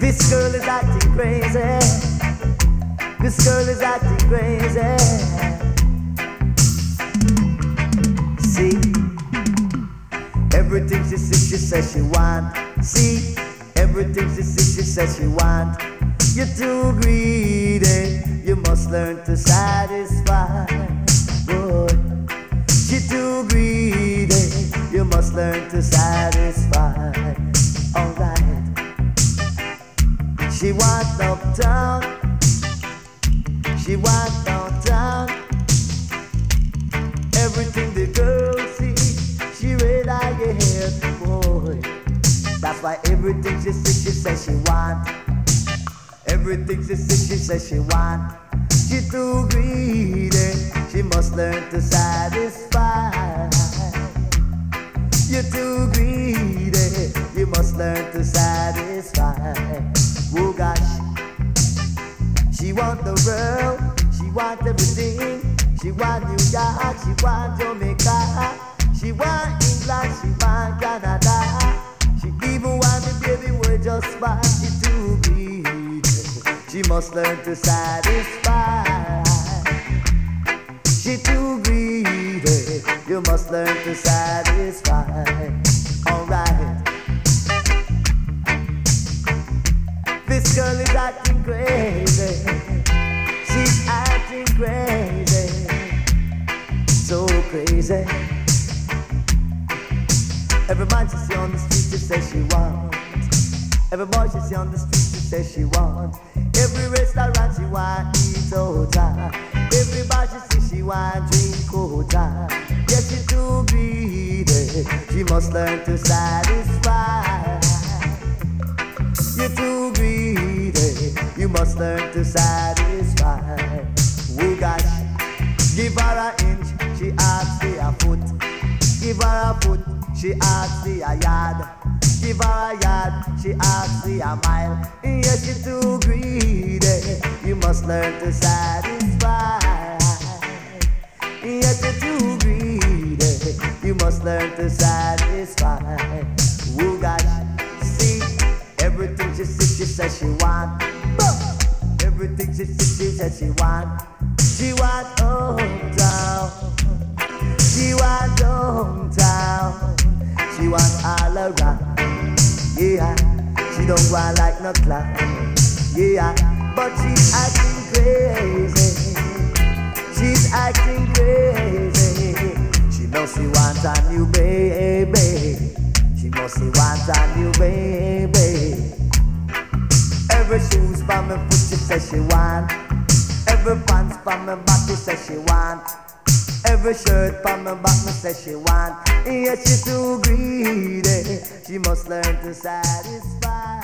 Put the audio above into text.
This girl is acting crazy. This girl is acting crazy. See, everything she says she want. See, everything she says she want. You're too greedy. You must learn to satisfy. Boy, you're too greedy. You must learn to satisfy. Alright. She wants uptown. She wants downtown. Everything the girl see, she read I hear, boy. That's why everything she says she want. Everything she says she want. She too greedy. She must learn to satisfy. You're too greedy. You must learn to satisfy. Oh gosh. She want the world. She want everything. She want New York. She want Jamaica. She want England. She want Canada. She even want the baby world just fine. She too greedy. She must learn to satisfy. She too greedy. You must learn to satisfy. Alright. This girl is acting crazy. She's acting crazy. So crazy. Every man she see on the street, she says she want. Every boy she see on the street, she says she want. Every restaurant she want eat out. Every bar she see she want drink out. Yes, she too greedy. She must learn to satisfy. You're too greedy. You must learn to satisfy. Oh gosh. Give her an inch, she asks for a foot. Give her a foot, she asks for a yard. Give her a yard, she asks for a mile. Yes, you're too greedy. You must learn to satisfy. Yes, you're too greedy. You must learn to satisfy. Oh gosh. See, everything she says she want. Everything she says she want. She want hometown. She want downtown. She want all around. Yeah, she don't want like no clown. Yeah, but she's acting crazy. She's acting crazy. She knows she wants a new baby. She must see want a new baby. Every shoes for me foot she says she want. Every pants for me back she says she want. Every shirt for me back me says she want. Yes, she too greedy. She must learn to satisfy.